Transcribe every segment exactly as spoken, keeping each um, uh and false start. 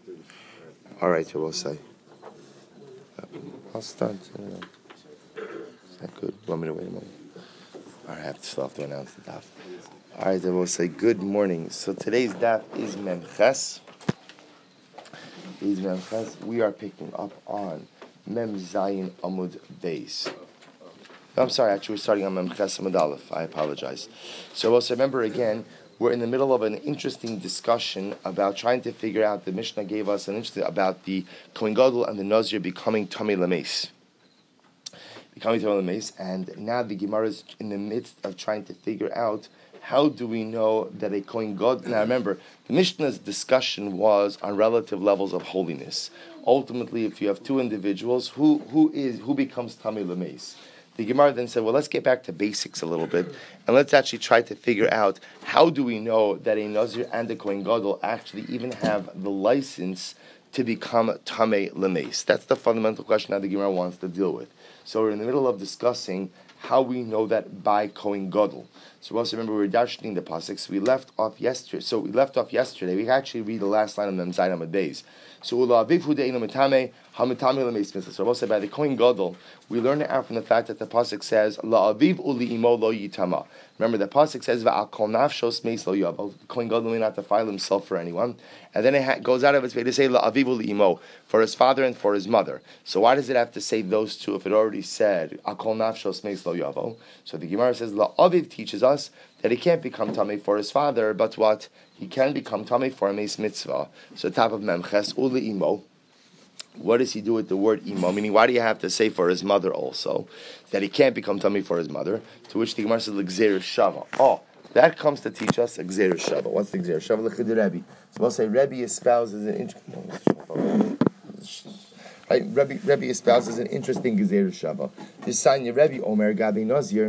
All right, so we'll say. I'll start. Uh, is that good? Want me to wait a moment? All right, I have to still have to announce the daf. All right, then we'll say good morning. So today's daf is Memches. Is Memches. We are picking up on Mem Zayin Amud Beis. No, I'm sorry, actually we're starting on Memches Amud Aleph. I apologize. So we'll say, remember again, we're in the middle of an interesting discussion about trying to figure out, the Mishnah gave us an interesting, about the Kohen Gadol and the Nazir becoming Tamei Lameis. Becoming Tamei Lameis, and now the Gemara is in the midst of trying to figure out, how do we know that a Kohen Gadol... Now remember, the Mishnah's discussion was on relative levels of holiness. Ultimately, if you have two individuals, who who is who becomes Tamei Lameis? The Gemara then said, well, let's get back to basics a little bit, and let's actually try to figure out, how do we know that a Nazir and a Kohen Gadol actually even have the license to become Tamei Lameis? That's the fundamental question that the Gemara wants to deal with. So we're in the middle of discussing how we know that by Kohen Gadol. So we also remember we were darshaning the pasuk. So we left off yesterday. So we left off yesterday. We actually read the last line of Mem Zayin Amud Beis. So Ula Aviv Hu De'enu Mitame HaMitame Lameis Mitzvah. So also by the Kohen Gadol, we learn it out from the fact that the pasuk says La Aviv Uli Imo Lo Yitama. Remember the pasuk says Va'al Kol Nafshos Meis Lo Yav. The Kohen Gadol may not defile himself for anyone, and then it ha- goes out of its way to say La Aviv Uli Imo, for his father and for his mother. So why does it have to say those two if it already said Al Kol Nafshos Meis Lo Yavo? So the Gemara says La Aviv teaches us that he can't become Tamei for his father, but what? He can become Tamei for a Meis Mitzvah. So top of Memches, Uli Imo. What does he do with the word Imo? Meaning, why do you have to say for his mother also? That he can't become Tamei for his mother. To which the Gemara says, L'gzeir Shava. Oh, that comes to teach us L'gzeir Shava. What's the L'gzeir Shava? L'chid Rebbe. So we'll say Rebbe espouses an interesting... Right, Rebbe, Rebbe espouses an interesting L'gzeir Shava. This sign, Rebbe Omer Gabi Nazir,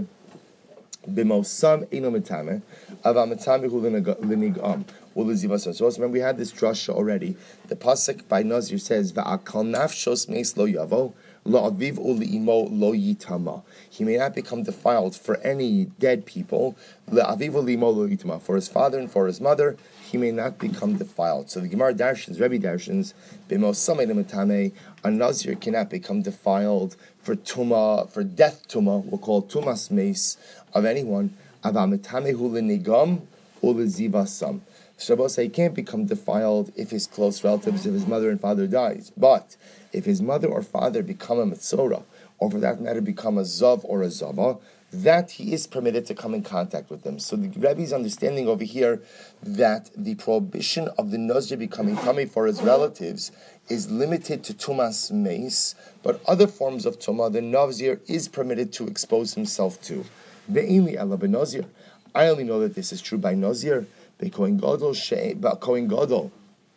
B'mosam Eino Mitame, Ava Mitame Hu L'nigam. So remember, we had this drasha already. The pasuk by Nazir says, "Va'akal nafshos meis lo yavo, lo aviv uli imo lo yitama." He may not become defiled for any dead people. Lo aviv uli imo lo yitama. For his father and for his mother, he may not become defiled. So the Gemara darshans, Rebbe darshans, b'mosam eino mitame, a Nazir cannot become defiled for tuma, for death tuma. We'll call it tumas meis of anyone. Ava mitame hu l'nigam u l'zivasam. So say he can't become defiled if his close relatives, if his mother and father dies. But if his mother or father become a metzora, or for that matter become a zav or a zava, that he is permitted to come in contact with them. So the Rebbe's understanding over here that the prohibition of the Nazir becoming tamei for his relatives is limited to tumas meis, but other forms of tumah the Nazir is permitted to expose himself to. Ve'ini ala b'Nazir. I only know that this is true by Nazir. The Kohen Gadol, but Kohen Gadol,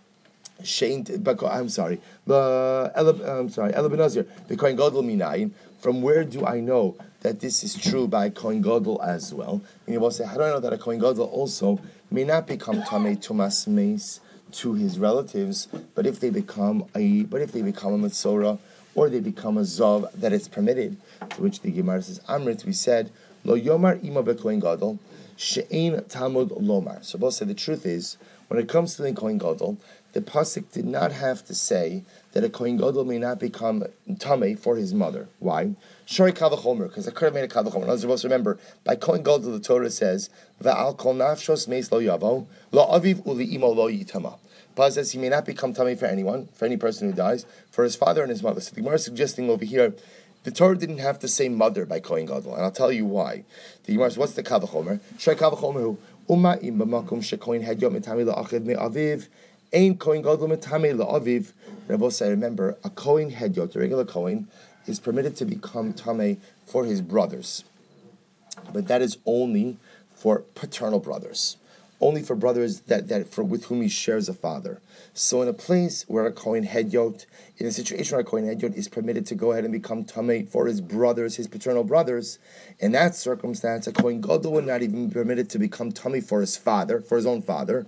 I'm sorry, the I'm sorry, Ela Benazir, the Kohen Gadol minayin. From where do I know that this is true by Kohen Gadol as well? And you will say, how do I know that a Kohen Gadol also may not become Tamei Tumas Meis to his relatives, but if they become a, but if they become a Metzora or they become a Zav, that it's permitted? To which the Gemara says, Amrit, we said, Lo Yomar Ima be Kohen Gadol. She'ein Talmud Lomar. So both say the truth is, when it comes to the Kohen Gadol, the pasuk did not have to say that a Kohen Gadol may not become tamei for his mother. Why? Shori Kavachomer, because I could have made a Kavachomer. Let's supposed to remember, by Kohen Gadol the Torah says, Va'al kol nafshos meis lo yavo, lo aviv uli imo lo yitama. Paul says he may not become tamei for anyone, for any person who dies, for his father and his mother. So the Gemara is suggesting over here, the Torah didn't have to say mother by Kohen Gadol, and I'll tell you why. The Gemara says, what's the Kavachomer? Shei Kavachomer hu, Uma im b'makom shekohen hedyot mitami la'achid me'aviv, ein Kohen Gadol mitami la'aviv. Rabbi said, remember, a Kohen hedyot, a regular Kohen, is permitted to become tamei for his brothers. But that is only for paternal brothers. Only for brothers that, that for with whom he shares a father. So in a place where a Kohen Hedyot, in a situation where a Kohen Hedyot is permitted to go ahead and become Tamei for his brothers, his paternal brothers, in that circumstance, a Kohen Gadol would not even be permitted to become Tamei for his father, for his own father,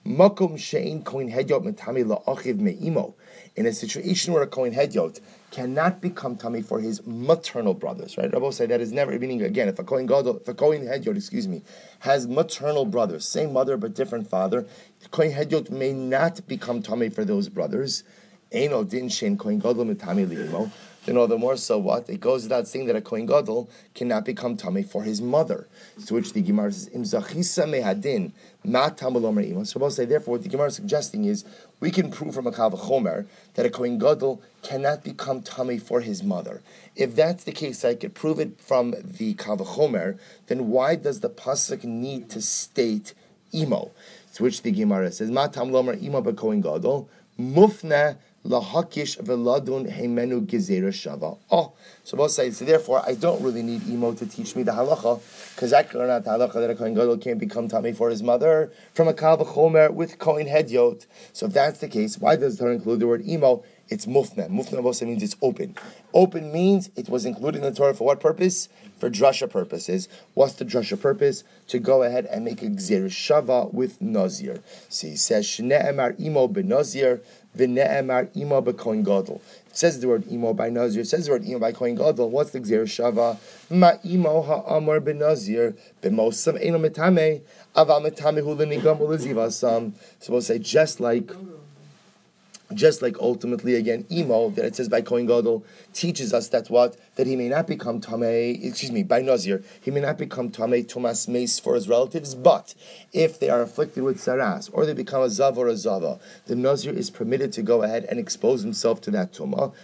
Makom she'ein kohen hedyot metame la'achiv me'imo. In a situation where a kohen hedyot cannot become tummy for his maternal brothers, right? Rabbi said that is never, meaning again, if a kohen gadol, if a kohen hedyot, excuse me, has maternal brothers, same mother but different father, the kohen hedyot may not become tummy for those brothers. Eino din shein kohen gadol metame li'imo. Then all the more so what? It goes without saying that a kohen gadol cannot become tummy for his mother. To which the Gemara says, Im zachisa mehadin ma tamul omer imo. So we'll say, therefore, what the Gemara is suggesting is, we can prove from a kal v'chomer that a kohen gadol cannot become tummy for his mother. If that's the case, I could prove it from the kal v'chomer, then why does the pasuk need to state imo? To which the Gemara says, ma tamul omer imo b'kohen gadol mufna lahakish veladun heimenu gezerah shava. Oh, so both sides. So therefore, I don't really need imo to teach me the halacha, because I can learn out the halacha that a kohen gadol can't become tummy for his mother from a kal v'chomer with kohen hedyot. So if that's the case, why does the Torah include the word imo? It's mufna. Mufna also means it's open. Open means it was included in the Torah for what purpose? For drasha purposes. What's the drasha purpose? To go ahead and make a gezerah shava with nazir. So he says, Shne'emar imo benazir. V'ne'emar imo b'kohen gadol. It says the word imo by nazir. It says the word imo by kohen gadol. What's the gezerah shava? Ma imo ha'amar benazir b'mosam eno metame aval metame hu l'nigam u'lezivasam. So we'll say just like. Just like ultimately again, imo that it says by kohen gadol teaches us that what that he may not become tamei. Excuse me, by nazir he may not become tamei tumas meis for his relatives. But if they are afflicted with saras or they become a zav or a zava, the nazir is permitted to go ahead and expose himself to that tumah.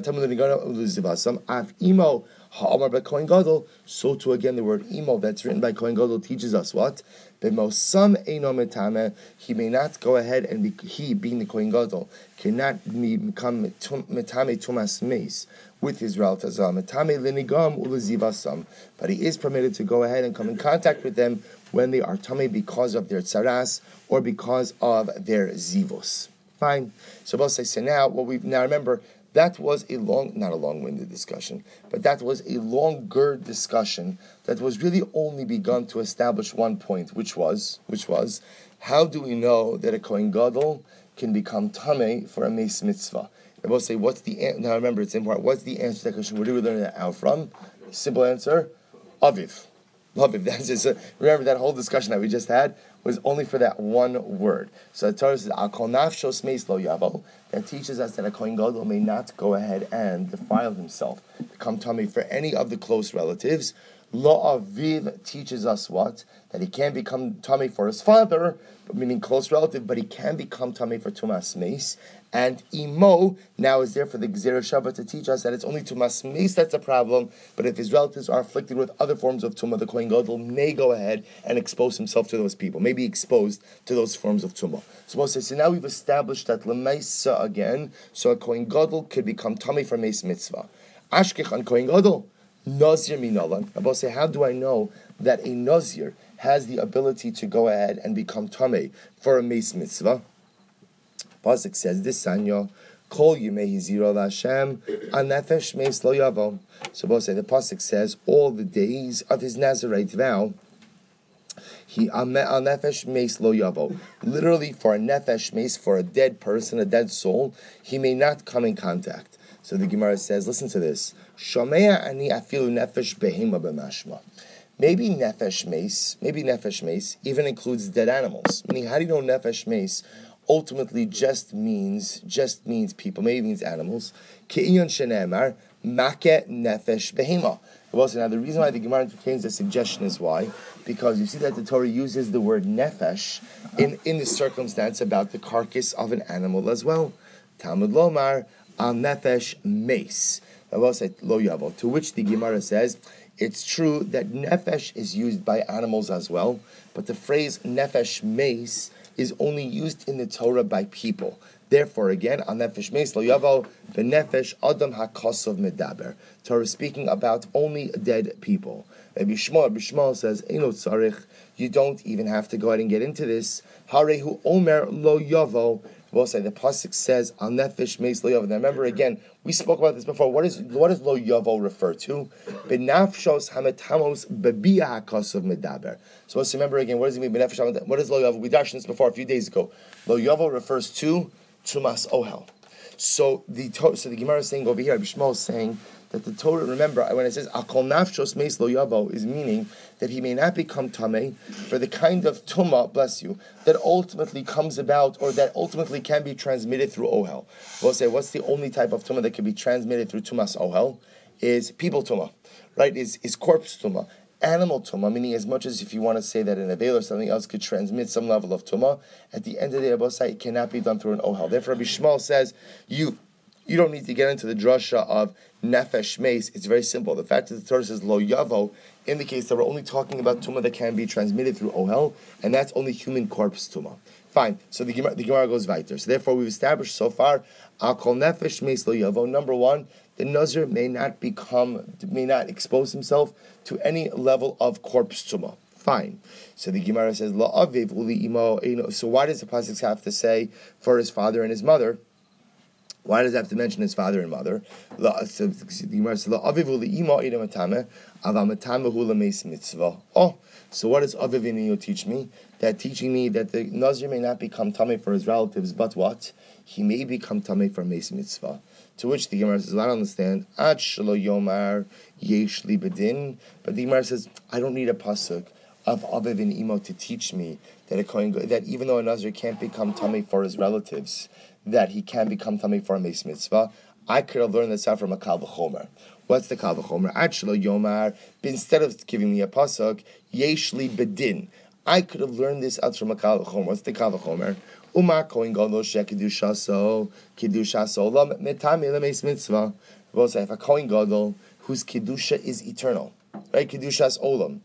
Af imo ha'amar by kohen gadol. So too again, the word imo that's written by kohen gadol teaches us what. B'mosam eino metame, he may not go ahead and be, he being the kohen gadol cannot become metame tumas meis with his relatives. Metame linigam ulezivasam, but he is permitted to go ahead and come in contact with them when they are tame because of their tsaras or because of their zivos. Fine. So we'll say so now. What we now remember. That was a long, not a long-winded discussion, but that was a longer discussion that was really only begun to establish one point, which was, which was, how do we know that a kohen gadol can become tamei for a meis mitzvah? I will say, what's the an- now? Remember, it's important. What's the answer to that question? Where do we learn that out from? Simple answer: aviv. Aviv. That's just a, remember that whole discussion that we just had was only for that one word. So the Torah says, "Al kol nafshos meis lo yavo." That teaches us that a kohen gadol may not go ahead and defile himself, become tummy for any of the close relatives. Lo aviv teaches us what? That he can become tummy for his father, meaning close relative, but he can become tummy for tumas meis. And imo now is there for the gezerah shava to teach us that it's only tumas meis that's a problem. But if his relatives are afflicted with other forms of tumah, the kohen gadol may go ahead and expose himself to those people, may be exposed to those forms of tumah. So Moshe says, so now we've established that lemaisa again, so a kohen gadol could become tummy for meis mitzvah. Ashkech on kohen gadol. Nazir minalan. Abba say, how do I know that a nazir has the ability to go ahead and become tamei for a meis mitzvah? Pasuk says this sanya kol yimei hizira l'Hashem anefesh meis lo yavo. So Abba say the pasuk says all the days of his Nazirite vow. He al nefesh meis lo yavo. Literally for a nefesh meis, for a dead person, a dead soul, he may not come in contact. So the Gemara says, listen to this. Shomea ani afilu nefesh behema b'mashma. Maybe nefesh meis, maybe nefesh meis even includes dead animals. Meaning, how do you know nefesh meis ultimately just means just means people? Maybe it means animals. Ke'inyon shenemar make nefesh behema. Now, the reason why the Gemara entertains the suggestion is why? Because you see that the Torah uses the word nefesh in, in the circumstance about the carcass of an animal as well. Talmud lomar al nefesh meis. To which the Gemara says, it's true that nefesh is used by animals as well, but the phrase nefesh meis is only used in the Torah by people. Therefore, again, al nefesh meis lo yavo v'nefesh adam hakosov medaber. Torah is speaking about only dead people. Rabbi Shmuel, Rabbi Shmuel says, Eino tzarich, you don't even have to go ahead and get into this. Harehu omer lo yavo We'll say the pasuk says al nefesh meis lo yavo. Now remember again, we spoke about this before. What is what does lo yavo refer to? Benafshos hametamos bebia hakasav medaber. So let's remember again. What does it mean? Benafshos hametamos. What is lo yavo? We dashed this before a few days ago. Lo yavo refers to tumas ohel. So the so the Gemara is saying over here, Bishmal is saying that the Torah, remember, when it says Akol nafshos meis lo yavo, is meaning that he may not become tamei for the kind of tumah, bless you, that ultimately comes about or that ultimately can be transmitted through ohel. We'll say, what's the only type of tumah that can be transmitted through tumas ohel? Is people tumah, right? Is is corpse tumah. Animal tumah, meaning as much as if you want to say that an avail or something else could transmit some level of tumah, at the end of the day, Abosai, it cannot be done through an ohel. Therefore, Rabbi Shmuel says, you you don't need to get into the drasha of nefesh meis. It's very simple. The fact that the Torah says lo yavo indicates that we're only talking about tumah that can be transmitted through ohel, and that's only human corpse tumah. Fine. So the Gemara, the Gemara goes weiter. So therefore, we've established so far, I'll call nefesh meis lo yavo. Number one, the Nazir may not become, may not expose himself to any level of corpse tumah. Fine. So the Gemara says, La aviv uli imo. So why does the pasuk have to say for his father and his mother? Why does it have to mention his father and mother? Oh, so what does Aviv teach me? That teaching me that the Nazir may not become tamei for his relatives, but what? He may become tamei for meis mitzvah. To which the Gemara says, I don't understand. Ad shelo yomar yesh li bedin. But the Gemara says, I don't need a pasuk of Aviv and Imo to teach me that a Kohen, that even though a Nazir can't become tamei for his relatives, that he can become tamei for a meis mitzvah. I could have learned this out from a kal v'chomer. What's the kal v'chomer? Ad shelo yomar. Instead of giving me a pasuk, yesh li bedin. I could have learned this out from a kal v'chomer. What's the kal v'chomer? Umar kohen gadol shekidushaso kidushaso lam metame lemeis mitzvah. Both say if a kohen gadol whose kedusha is eternal, right? Kedushas olam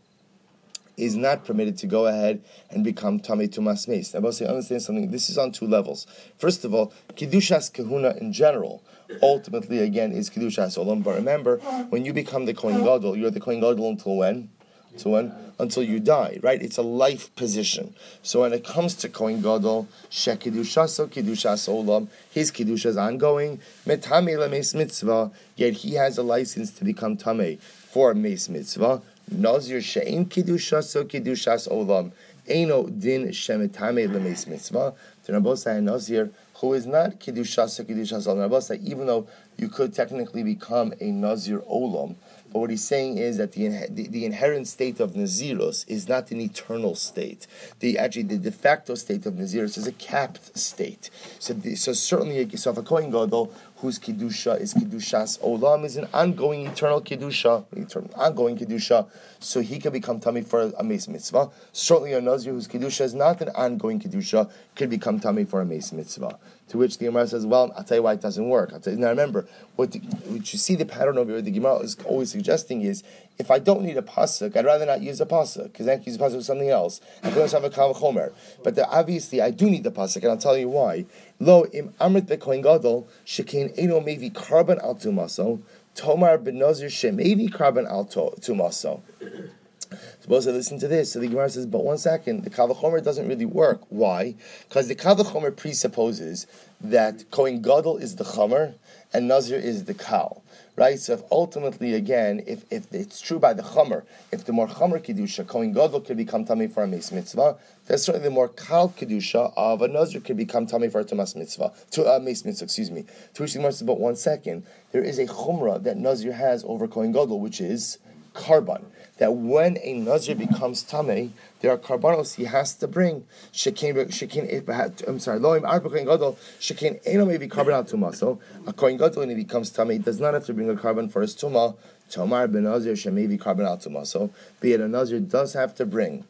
is not permitted to go ahead and become tamei tumas meis. Now, both say understand something. This is on two levels. First of all, kedushas kahuna in general ultimately again is kedushas olam. But remember, when you become the kohen gadol, you're the kohen gadol until when? To when? Until you die, right? It's a life position. So when it comes to Kohen Gadol, shekidushaso kidushas olam, his kidusha is ongoing. Metame lemeis mitzvah, yet he has a license to become tamei for meis mitzvah. Nazir she'in kidushaso kidushas olam, eino din shemetame lemeis mitzvah. To Rabosai Nazir, who is not kidushaso kidushas olam. Rabosai, even though you could technically become a Nazir olam. But what he's saying is that the, the, the inherent state of Nazirus is not an eternal state. The actually the de facto state of Nazirus is a capped state. So, the, so certainly, so if a Kohen Gadol whose kedusha is kedushas olam is an ongoing eternal kedusha, eternal ongoing kedusha, so he can become tamei for a meis mitzvah. Certainly, a Nazir whose kedusha is not an ongoing kedusha could become tamei for a meis mitzvah. To which the Gemara says, "Well, I'll tell you why it doesn't work." I'll tell you, now remember, what, the, what you see the pattern over here. The Gemara is always suggesting is, if I don't need a pasuk, I'd rather not use a pasuk because I can use a pasuk with something else. I can also have a kal v'chomer. But the, obviously, I do need the pasuk, and I'll tell you why. Lo im amrit bekohen gadol shekein eno mevi karban al tumaso tomar benazir shemevi karban al tumaso. Suppose I listen to this. So the Gemara says, but one second, the kal v'chomer doesn't really work. Why? Because the kal v'chomer presupposes that kohen gadol is the chomer and nazir is the kal. Right, so if ultimately, again, if, if it's true by the chomer, if the more chomer kedusha, kohen gadol could become tamei for a meis mitzvah, then certainly the more kal kedusha of a nazir could become tamei for a tumas mitzvah, to a uh, meis mitzvah, excuse me. To which the Gemara says, but one second, there is a chumrah that nazir has over kohen gadol, which is karban. That when a nazir becomes tamei, there are karbanos he has to bring. Shekin, shekin. I'm sorry. Loim arba kohen gadol. Shekin eno maybe karban al tumaso. A kohen gadol when he becomes tamei does not have to bring a karban for his tumah. Tomar ben nazir shemaybe karban al tumaso. Be it a nazir does have to bring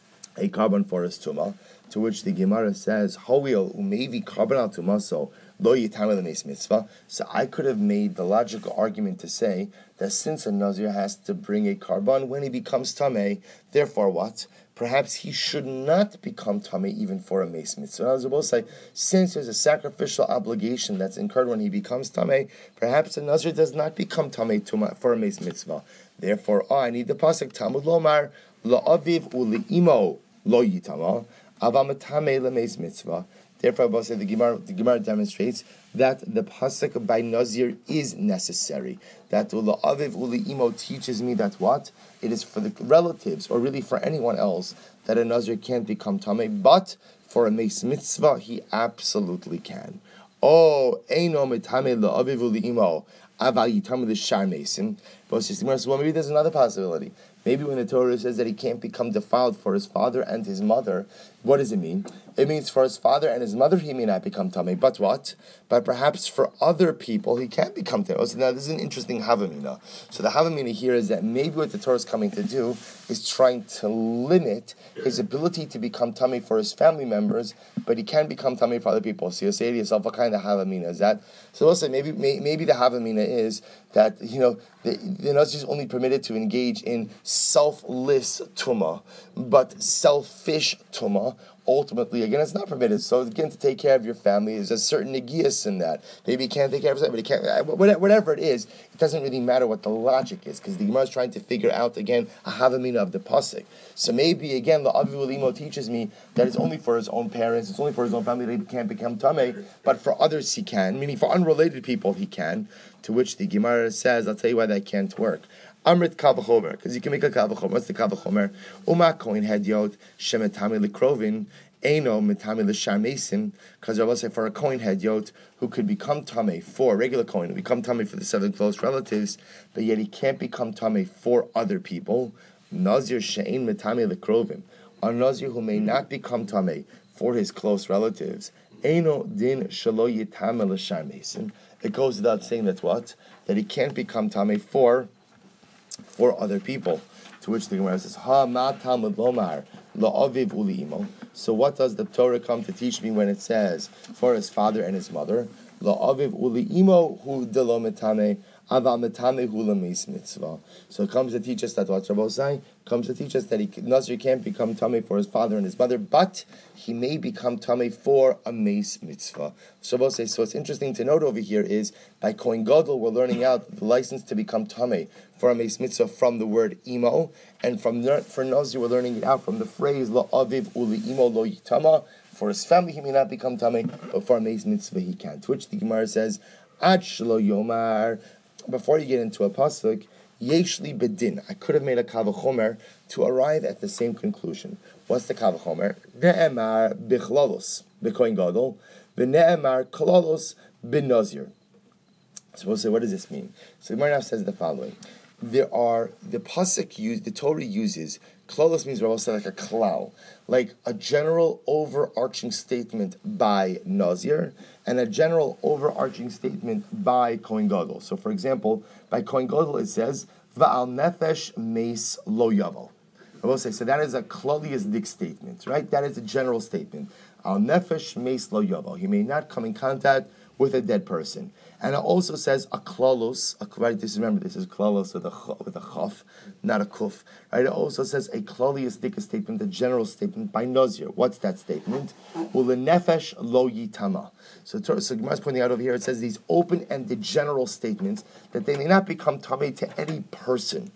a karban for his tumah. To which the Gemara says, "Hoil umayvi karban al tumaso." Lo yitamel meis mitzvah. So I could have made the logical argument to say that since a nazir has to bring a karban when he becomes tamei, therefore what? Perhaps he should not become tamei even for a meis mitzvah. I was about to say, since there's a sacrificial obligation that's incurred when he becomes tamei, perhaps a nazir does not become tamei for a meis mitzvah. Therefore, oh, I need the pasuk Talmud Lomar lo aviv uli imo lo yitama avam tamei lemeis mitzvah. Therefore, Rabbi say the Gemara, the Gemara demonstrates that the pasuk by Nazir is necessary. That Ula Aviv Uli Imo teaches me that what? It is for the relatives, or really for anyone else, that a Nazir can't become Tameh, but for a Meis Mitzvah, he absolutely can. Oh, Eino Mitame La Aviv Uli Imo, Aval Yitam the Shar Mason. But well, maybe there's another possibility. Maybe when the Torah says that he can't become defiled for his father and his mother, what does it mean? It means for his father and his mother he may not become Tameh, but what? But perhaps for other people he can become Tameh. So now this is an interesting Havamina. So the Havamina here is that maybe what the Torah is coming to do is trying to limit his ability to become Tameh for his family members, but he can become Tameh for other people. So you say to yourself, what kind of Havamina is that? So we'll say maybe maybe the Havamina is that, you know, the, the Nazir is only permitted to engage in selfless tumah, but selfish tumah, ultimately, again, it's not permitted. So again, to take care of your family, there's a certain negias in that. Maybe he can't take care of himself, but he can't, whatever it is, it doesn't really matter what the logic is, because the Gemara is trying to figure out, again, a havamina of the pasuk. So maybe, again, the Aviv Ulimo teaches me that it's only for his own parents, it's only for his own family that he can't become Tameh, but for others he can, meaning for unrelated people he can, to which the Gemara says, I'll tell you why that can't work. Amrit Kavachomer, because you can make a Kavachomer. What's the Kavachomer? Uma Kohen Hedyot Shemetami Likrovin Eino Metami L'Shar Mason, because I will say for a Kohen Hedyot who could become Tameh for a regular Kohen, who become Tameh for the seven close relatives, but yet he can't become Tameh for other people. Nazir She'ein Metami Likrovin, a Nazir who may not become Tameh for his close relatives. Eino Din Shelo Yitame L'Shar Mason. It goes without saying that what? That he can't become Tameh for for other people. To which the Gemara says, Ha ma Talmud lomar la'aviv uli imo. So what does the Torah come to teach me when it says for his father and his mother? La'aviv uli imo hu de lo metame aval metame hu lemeis mitzvah. So it comes to teach us that what Rabbosai comes to teach us that he Nazir can't become tamei for his father and his mother, but he may become tamei for a meis mitzvah. So Rabbosai, so what's interesting to note over here is by Kohen Gadol we're learning out the license to become tamei for a meis mitzvah from the word imo, and from for Nazir we're learning it out from the phrase lo aviv uli imo lo yitama. For his family he may not become tamei, but for a meis mitzvah he can. To which the Gemara says, Ad shelo yomar. Before you get into a pasuk, yeshli bedin. I could have made a kavachomer to arrive at the same conclusion. What's the kavachomer? Ne'emar bichlalos b'kohen gadol, v'ne'emar kolalos b'nazir. So we'll say, what does this mean? So the Gemara says the following: There are the pasuk use the Torah uses. Klolos means we're also like a klal, like a general overarching statement by Nazir and a general overarching statement by Kohen Gadol. So, for example, by Kohen Gadol it says Va'al nefesh meis lo yavo. I will say so. That is a klaliistic statement, right? That is a general statement. Al nefesh meis lo yavo. He may not come in contact with a dead person. And it also says a klalos, a, right, this, remember this is klalos with a, with a chaf, not a kuf. Right? It also says a klaliistic statement, a general statement by Nazir. What's that statement? Ulenefesh lo yitama. So, so Gemara is pointing out over here, it says these open-ended general statements that they may not become tamei to any person.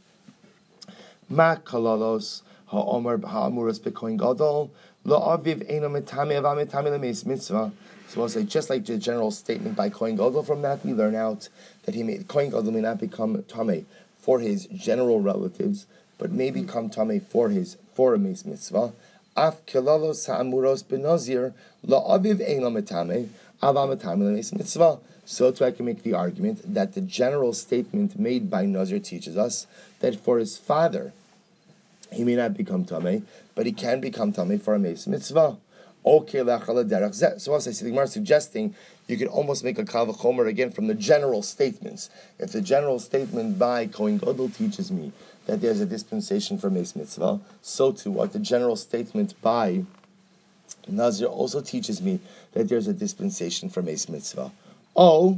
Ma kalalos ha'omar ha'amuras b'kohen gadol lo aviv eino metame ava metame lemeis mitzvah. So we'll say, just like the general statement by Kohen Gadol, from that we learn out that he may, Kohen Gadol may not become tamei for his general relatives, but may become tamei for his for a meis mitzvah. Af kelalos ha'amuros b'nazir lo aviv eino metame ava metame lemeis mitzvah. So too I can make the argument that the general statement made by Nazir teaches us that for his father he may not become tamei, but he can become tamei for a meis mitzvah. Okay, so as I see, the Gemara is suggesting you can almost make a kavachomer again from the general statements. If the general statement by Kohen Gadol teaches me that there's a dispensation for meis mitzvah, so too what the general statement by Nazir also teaches me that there's a dispensation for meis mitzvah. Oh,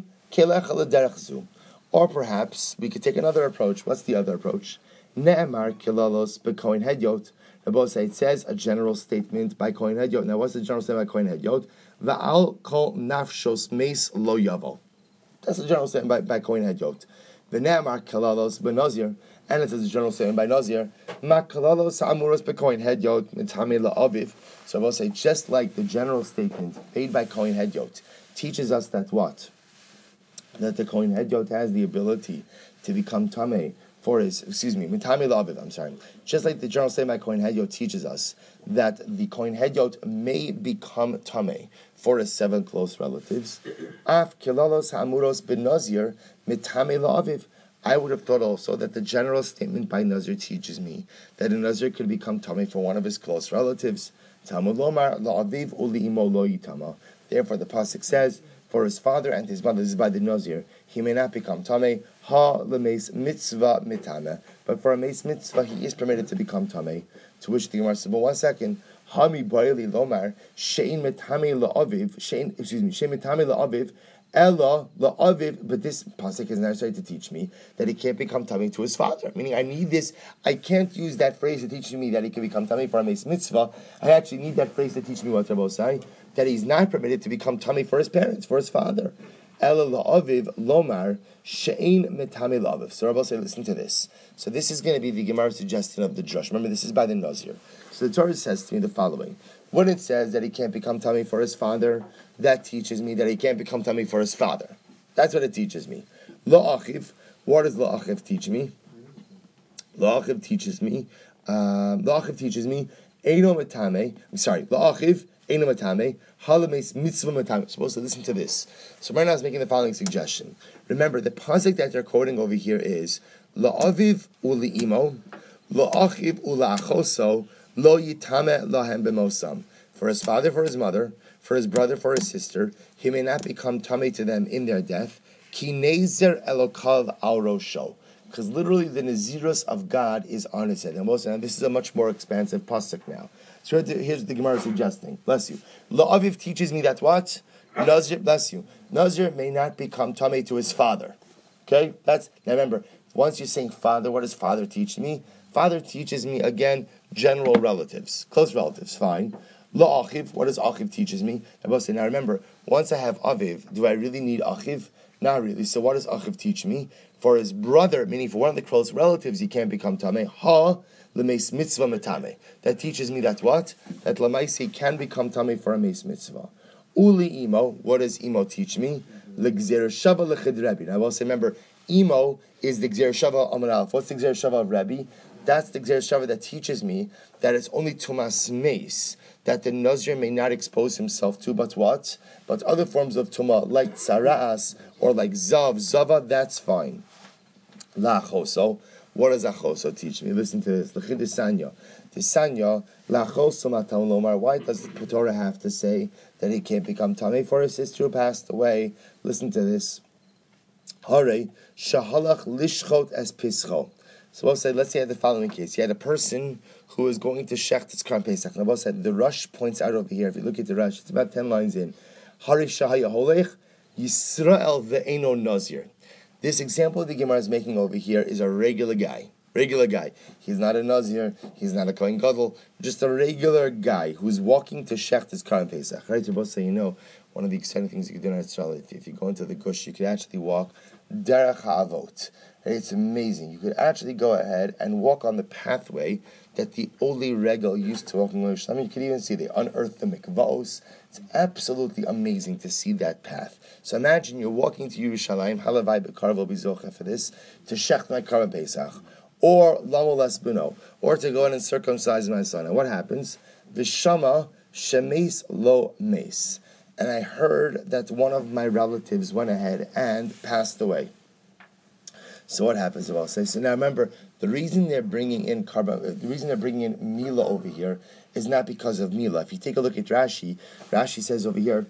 or perhaps we could take another approach. What's the other approach? Ne'emar kilalos b'kohen hedyot. It says a general statement by Kohen Hedyot. Now, what's the general statement by Kohen Hedyot? Va'al kol nafshos meis lo yavo. That's the general statement by, by Kohen Hedyot. V'ne'amar kalalos b'nazir. And it says a general statement by Nazir, Makalalos Amuros Bekoin Hedyot Mitame La'aviv. So I will say, just like the general statement made by Kohen Hedyot teaches us that what? That the Kohen Hedyot has the ability to become Tameh for his, excuse me, Mitame La'aviv, I'm sorry. Just like the general statement by Kohen Hedyot teaches us that the Kohen Hedyot may become Tameh for his seven close relatives. Af Kilalos Amuros Ben Nazir Mitame La'aviv. I would have thought also that the general statement by Nazir teaches me that a Nazir could become Tameh for one of his close relatives. Talmud Lomar La'aviv Uli'imo Lo Yitama. Therefore, the pasuk says, for his father and his mother, this is by the Nazir, he may not become Tameh. Ha lemeis mitzvah mitame. But for a meis mitzvah, he is permitted to become Tameh. To which the Gemara says, but one second. Hami Baili Lomar Shein Mitame La'aviv. Shein, excuse me, Shein Mitame La'aviv. Ella la'aviv, but this pasuk is necessary to teach me that he can't become tamei to his father. Meaning, I need this. I can't use that phrase to teach me that he can become tamei for a meis mitzvah. I actually need that phrase to teach me what Rabbosai, that he's not permitted to become tamei for his parents, for his father. Ella la'aviv lomar she'ein mitame la'aviv. So Rabbosai, listen to this. So this is going to be the Gemara's suggestion of the drush. Remember, this is by the Nazir. So the Torah says to me the following: when it says that he can't become tamei for his father, that teaches me that he can't become tamei for his father. That's what it teaches me. La'achiv, what does la'achiv teach me? La'achiv teaches me, um, la'achiv teaches me, eino matame, I'm sorry, la'achiv, eino matame, halames mitzvah matame. Supposed to listen to this. So right now I was making the following suggestion. Remember, the pasuk that they're quoting over here is, la'aviv uli'imo, la'achiv ula'achoso, lo yitame lahem b'mosam. For his father, for his mother, for his brother, for his sister, he may not become tamei to them in their death. Ki nezer elokav al rosho. Because literally the nazirus of God is on his head. And most, and this is a much more expansive pasuk now. So here's what the Gemara is suggesting. Bless you. La'aviv teaches me that what? Nazir, bless you. Nazir may not become tamei to his father. Okay? That's, now remember, once you're saying father, what does father teach me? Father teaches me, again, general relatives. Close relatives, fine. La'achiv, what does achiv teaches me? Now remember, once I have aviv, do I really need achiv? Not really. So what does achiv teach me? For his brother, meaning for one of the close relatives, he can't become tamei. Ha lemeis mitzvah metame. That teaches me that what? That lamaisi can become tamei for a meis mitzvah. Uli imo, what does imo teach me? L'gzer shava l'chid Rabbi. Now I will say, remember, imo is the gzer shava amar alef. What's the gzer shava of Rabbi? That's the gzer shava that teaches me that it's only tumas meis that the Nazir may not expose himself to, but what? But other forms of tumah, like tzara'as, or like zav, zava, that's fine. La choso, what does achoso teach me? Listen to this. L'chid Sanya. The Sanya, la choso matam lomar. Why does the Torah have to say that he can't become tamei for his sister who passed away? Listen to this. Hare, shahalach lishchot es pischo. So we'll say, let's say I had the following case. You had a person who is going to shecht his Karban Pesach. Now, said the Rush points out over here. If you look at the Rush, it's about ten lines in. Hari shahaya holech Yisrael ve'eno nazir. This example the Gemara is making over here is a regular guy. Regular guy. He's not a nazir. He's not a kohen gadol. Just a regular guy who's walking to shecht his Karban Pesach. Right? You're both saying, you know, one of the exciting things you can do in Israel, if, if you go into the gush, you can actually walk derech ha'avot. It's amazing. You could actually go ahead and walk on the pathway that the Oli Regal used to walk in Yerushalayim. I mean, you could even see they unearthed the mikvahos. It's absolutely amazing to see that path. So imagine you're walking to Yerushalayim, halavai bekarvo bizocha for this, to shecht my Karban Pesach, or lamo lesbuno, or to go in and circumcise my son. And what happens? Vishama shemes lo mes. And I heard that one of my relatives went ahead and passed away. So what happens? I'll say. So now remember, the reason they're bringing in karban, the reason they're bringing in mila over here is not because of mila. If you take a look at Rashi, Rashi says over here,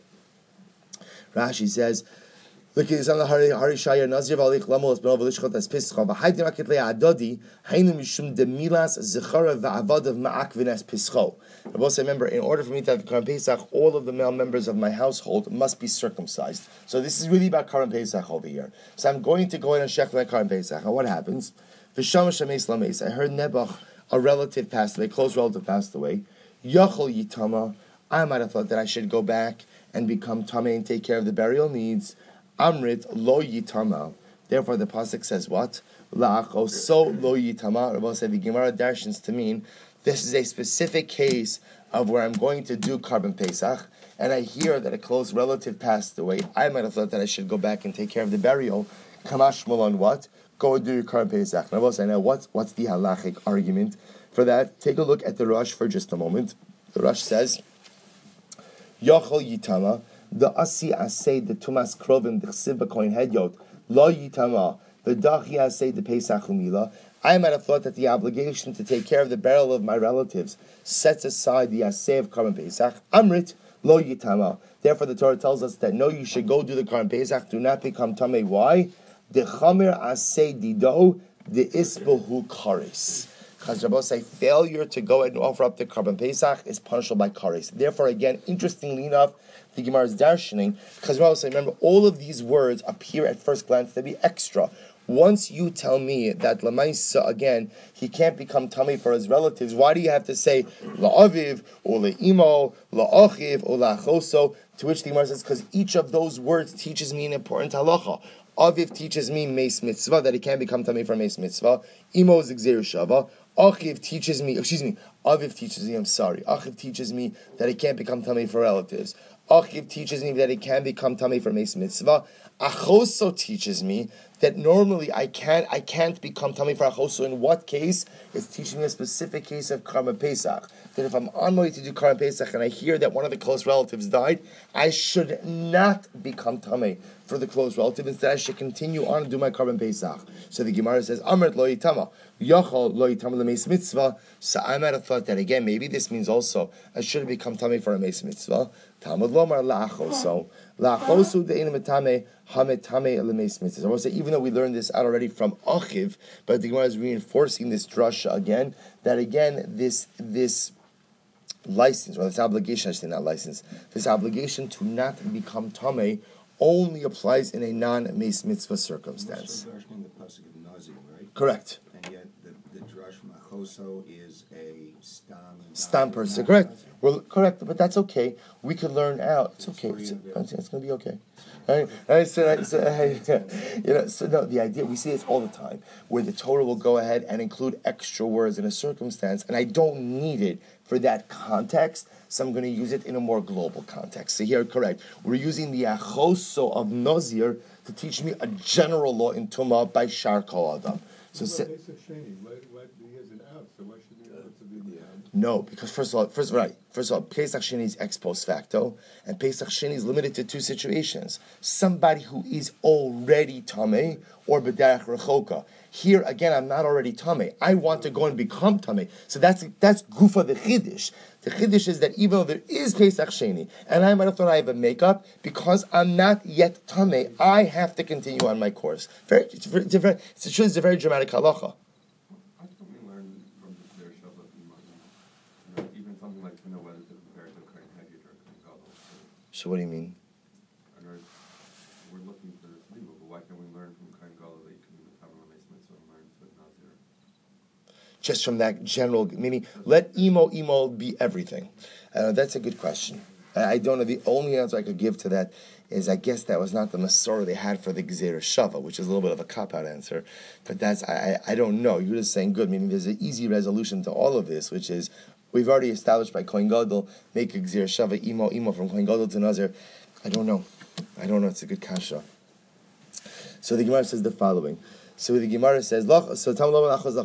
Rashi says, look at this on the Hari Hari Shaya Nazir Valich Lamos Benov Lishchot as Pischa. V'haydim akit le'adodi haynu mishum demilas zechara va'avadav ma'ak v'nes Pischo. I also remember, in order for me to have Karban Pesach, all of the male members of my household must be circumcised. So this is really about Karban Pesach over here. So I'm going to go in and shecht my Karban Pesach. And what happens? V'sham shameis lameis. I heard Nebuch, a relative passed away, a close relative passed away. Yachol yitama. I might have thought that I should go back and become tamei and take care of the burial needs. Amrit lo yitama. Therefore, the pasuk says what? La'achoso lo yitama. Rabbi said the Gemara darshans to mean this is a specific case of where I'm going to do Karban Pesach, and I hear that a close relative passed away. I might have thought that I should go back and take care of the burial. Kamash on what? Go do your Karban Pesach. Rabbi said, now what's what's the halachic argument for that? Take a look at the Rosh for just a moment. The Rosh says, Yochol yitama. The asi asay the tumas krovim the chsiv b'koin hedyot lo yitama the dachi asay the pesach umila. I might have thought that the obligation to take care of the burial of my relatives sets aside the asay of Karban Pesach. Amrit lo yitama. Therefore, the Torah tells us that no, you should go do the Karban Pesach. Do not become tamei. Why? The chamer asay dido the isbohu kares. Because Rabbi say failure to go ahead and offer up the Karban Pesach is punishable by kares. Therefore, again, interestingly enough, the Gemara is darshaning, because Rabbi say, remember, all of these words appear at first glance to be extra. Once you tell me that Lamaisa, again, he can't become tummy for his relatives, why do you have to say La'aviv, or La'imo, La'achiv, or La'achoso? To which the Gemara says, because each of those words teaches me an important halacha. Aviv teaches me Meis Mitzvah, that he can't become tummy for Meis Mitzvah. Imo is Gzeir Shava. Achiv teaches me, excuse me, Aviv teaches me, I'm sorry. Achiv teaches me that he can't become tummy for relatives. Achiv teaches me that he can become tummy for Meis Mitzvah. Achoso teaches me that normally I can't I can't become tummy for Achoso. In what case? It's teaching me a specific case of Karban Pesach. That if I'm on my way to do Karban Pesach and I hear that one of the close relatives died, I should not become tummy for the close relative. Instead, I should continue on and do my Karban Pesach. So the Gemara says, Amrit lo yitama. Yachol lo yitama lemeis mitzvah. So I might have thought that again, maybe this means also I should become tummy for a meis mitzvah. Talmud lomar la'achoso. La'achoso de'ina metame hametame lemeis mitzvah. I want to say, even though we learned this out already from Achiv, but the Gemara is reinforcing this drasha again, that again, this, this, license, or this obligation, I should say not license, this obligation to not become tamei only applies in a non-meis mitzvah circumstance. Correct. And yet the, the drush from Achoso is a stam. Stam person, correct. Well, correct, but that's okay. We can learn out. It's okay. It's, it's, it's going to be okay. Right? Right? So, right? So, you know, so no, the idea, we see this all the time, where the Torah will go ahead and include extra words in a circumstance, and I don't need it for that context, so I'm going to use it in a more global context. So here, correct, we're using the achoso of Nazir to teach me a general law in Tumah by Shar Kol Adam. So, so no, because first of all, first right, first of all, Pesach Sheni is ex post facto, and Pesach Sheni is limited to two situations: somebody who is already tamei or b'derech rechoka. Here again, I'm not already tamei. I want to go and become tamei. So that's that's gufa the chiddush. The chiddush is that even though there is Pesach Sheni, and I might have thought I have a makeup, because I'm not yet tamei, I have to continue on my course. Very, it's very, it's a very, it's a very dramatic halacha. So what do you mean? We're looking for this legal, but why can't we learn from Kain Gadol that you can become a Meis Mitzvah and learn to Nazir? Just from that general, meaning let emo emo be everything. Uh, that's a good question. I don't know. The only answer I could give to that is I guess that was not the Masorah they had for the Gzeir Shava, which is a little bit of a cop-out answer. But that's, I, I I don't know. You're just saying good, meaning there's an easy resolution to all of this, which is we've already established by Kohen Gadol, make a Gzeir Shava, imo imo from Kohen Gadol to Nazir. I don't know. I don't know. It's a good kasha. So the Gemara says the following. So the Gemara says, so Rabbi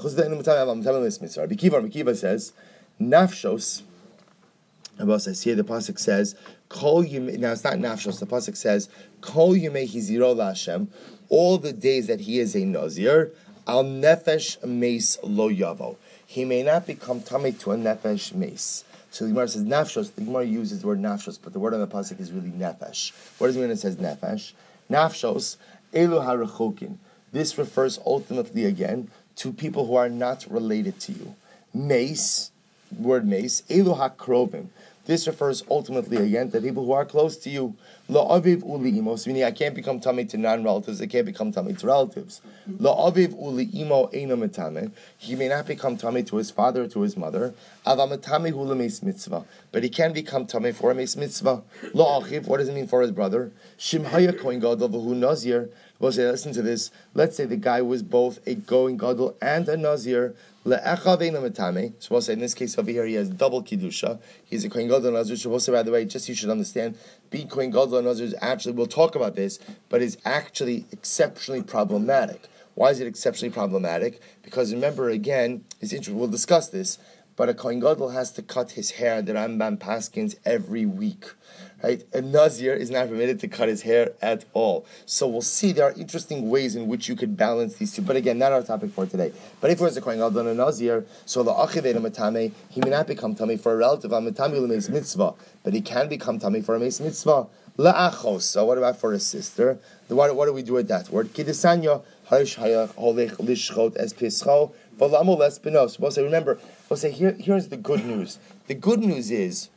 Kiva says, nafshos. Rabbi says here the pasuk says, Kol Yimei. Now it's not nafshos. The pasuk says, Kol Yimei Hiziro LaHashem. All the days that he is a nazir, al nefesh meis lo yavo. He may not become tamei to a nefesh meis. So the Gemara says nafshos. The Gemara uses the word nafshos, but the word on the pasuk is really nefesh. What does it mean when it says nefesh? Nafshos elu harachokin. This refers ultimately again to people who are not related to you. Meis, word meis, elu hakrovim. This refers ultimately again to people who are close to you. La'aviv uli'imos, meaning I can't become tummy to non-relatives, I can't become tummy to relatives. La'aviv uli'imo eino metame, he may not become tummy to his father or to his mother. Avamatame hu lemeis mitzvah, but he can become tummy for a meis mitzvah. La'achiv, what does it mean for his brother? Shimhaya kohen gadol v'hu nazir. We'll say, listen to this. Let's say the guy was both a kohen gadol and a nazir. Le'echav eino metame. So we'll say in this case over here he has double kiddusha. He's a kohen gadol and nazir. So we'll say, by the way, just so you should understand, being kohen gadol and nazir is actually, we'll talk about this, but is actually exceptionally problematic. Why is it exceptionally problematic? Because remember, again, it's interesting. We'll discuss this, but a kohen gadol has to cut his hair, the Rambam paskins, every week. Right? A nazir is not permitted to cut his hair at all. So we'll see there are interesting ways in which you could balance these two. But again, not our topic for today. But if it was a kohen gadol and a nazir, so the achiv eino metame, he may not become tummy for a relative. Ametame lemeis mitzvah, but he can become tummy for a meis mitzvah. La'achos. So what about for a sister? What, what do we do with that word? Kidesanya harish hayach holech lishchot es pischo v'lamol es benos. We'll say, remember, we'll say here. Here's the good news. The good news is,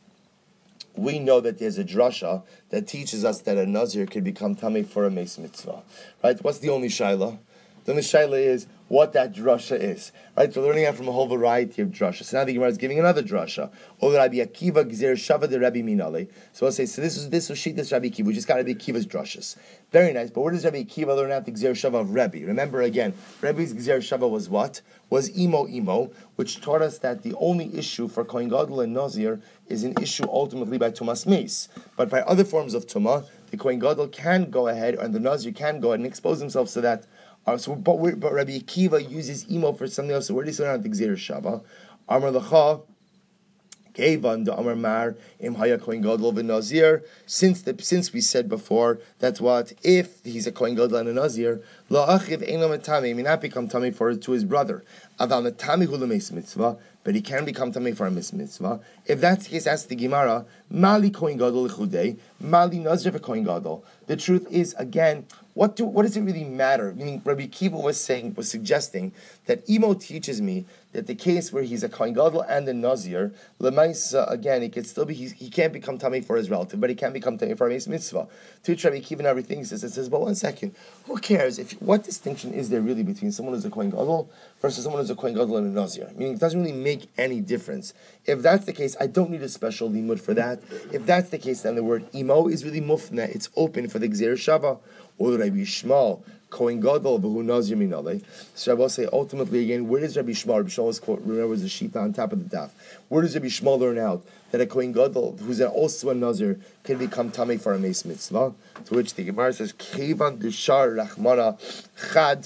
we know that there's a drasha that teaches us that a nazir could become tamei for a meis mitzvah. Right? What's the only shaila? The only shaila is what that drasha is. Right? We're learning out from a whole variety of drashas. So now the Gemara is giving another drasha. Or Rabbi Akiva gzer shava de Rabbi Minale. So I'll say, so this is this was sheet this Rabbi Akiva. We just got Rabbi Akiva's drashas. Very nice. But where does Rabbi Akiva learn out the gzer shava of Rabbi? Remember again, Rabbi's gzer shava was what? Was imo imo, which taught us that the only issue for kohen gadol and nazir is an issue ultimately by tumas meis. But by other forms of tumah, the kohen gadol can go ahead and the nazir can go ahead and expose themselves to that. Uh, so, but, but Rabbi Akiva uses imo for something else. So where does he learn out the gzer shava? Amar lecha. Kevan the Amar Mar Im Haya Kohen Gadol v'Nazir. Since the since we said before that what if he's a Kohen Gadol and a Nazir, la'achiv eino metame, he may not become tummy for to his brother. Aval metame hu lemeis mitzvah, but he can become tummy for a meis mitzvah. If that's the case, ask the Gemara, Mali Kohen Gadol l'chudei, Mali Nazir v'Kohen Gadol. The truth is, again, what do what does it really matter? Meaning, Rabbi Akiva was saying, was suggesting that Imo teaches me that the case where he's a Kohen Gadol and a Nazir, Lemaisa, again, he can still be, he, he can't become tummy for his relative, but he can become tummy for a meis mitzvah. To which Rabbi Akiva and everything he says, it says, but one second, who cares? If what distinction is there really between someone who's a Kohen Gadol versus someone who's a Kohen Gadol and a Nazir? Meaning, it doesn't really make any difference. If that's the case, I don't need a special limud for that. If that's the case, then the word Imo is really mufna, it's open for the Gzer Shava. Or Rabbi Shmuel, Kohen Gadol, v'hu Nazir minale. So I will say, ultimately again, where does Rabbi Shmuel, Rabbi Shmuel's quote, remember, the sheet on top of the daf. Where does Rabbi Shmuel learn out that a Kohen Gadol, who's also a Nazir, can become tamei for a meis mitzvah? To which the Gemara says, Kevan deshar rachmana chad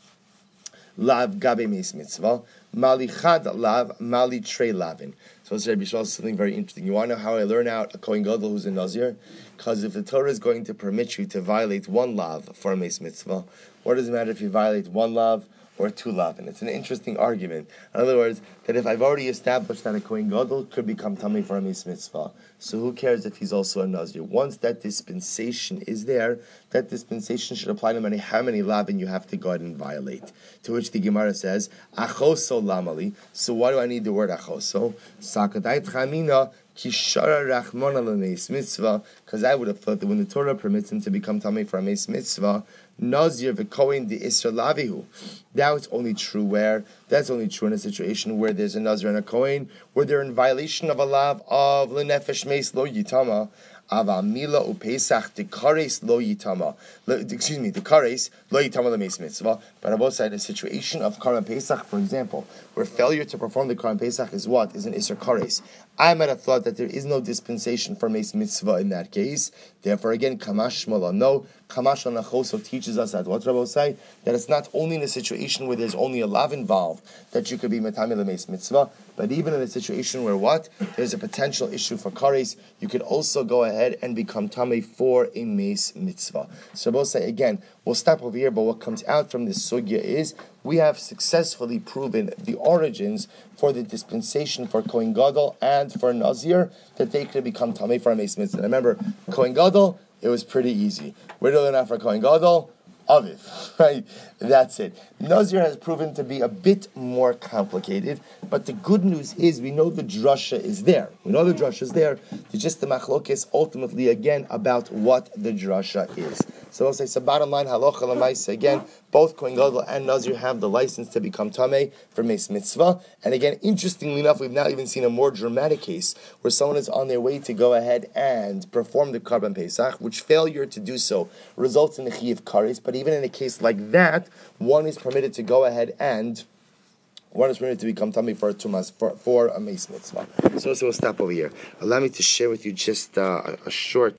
lav gabe meis mitzvah, mali chad lav, mali trei lavin. So it's Rabbi Shmuel, something very interesting. You want to know how I learn out a Kohen Gadol who's a Nazir? Because if the Torah is going to permit you to violate one lav for a meis mitzvah, what does it matter if you violate one lav or two lav? And it's an interesting argument. In other words, that if I've already established that a Kohen Gadol could become tamei for a meis mitzvah, so who cares if he's also a Nazir? Once that dispensation is there, that dispensation should apply no matter how many lavin you have to go ahead and violate. To which the Gemara says, Achoso lamali. So why do I need the word achoso? Sakadai chamina kishara rachmana lemeis mitzvah. Because I would have thought that when the Torah permits him to become tamei for a meis mitzvah, Nazir v'kohen the Isra lavihu. Now it's only true where? That's only true in a situation where there's a Nazir and a Kohen, where they're in violation of a lav of lenefesh meis lo yitama. Avamila upesach the kares lo yitama. Excuse me, the kares lo yitama lemeis mitzvah. But on both sides, a situation of Karban Pesach, for example, where failure to perform the Karban Pesach is what? Is an Isser Kares. I might have thought that there is no dispensation for meis mitzvah in that case. Therefore, again, Kamash Shmala. No, Kamash Nachoso teaches us that what Rabbi say that it's not only in a situation where there's only a lav involved that you could be metame lemeis mitzvah, but even in a situation where what there's a potential issue for kares, you could also go ahead and become tamei for a meis mitzvah. So Rabbi say again, we'll stop over here. But what comes out from this sugya is we have successfully proven the origins for the dispensation for Kohen Gadol and for Nazir, that they could become tamei for a meis mitzvah. Remember, Kohen Gadol, it was pretty easy. Where do they learn out for Kohen Gadol? Aviv, right? That's it. Nazir has proven to be a bit more complicated, but the good news is we know the drasha is there. We know the drasha is there. It's just the machlokes ultimately again about what the drasha is. So I'll say, so bottom line, halacha l'maisa, again, both Kohen Gadol and Nazir have the license to become tamei for Meis Mitzvah. And again, interestingly enough, we've now even seen a more dramatic case where someone is on their way to go ahead and perform the Karban Pesach, which failure to do so results in the Chiyuv Kares. But even in a case like that, one is permitted to go ahead and one is permitted to become tamei for a tumas for, for a Meis Mitzvah. So, so we'll stop over here. Allow me to share with you just uh, a, a short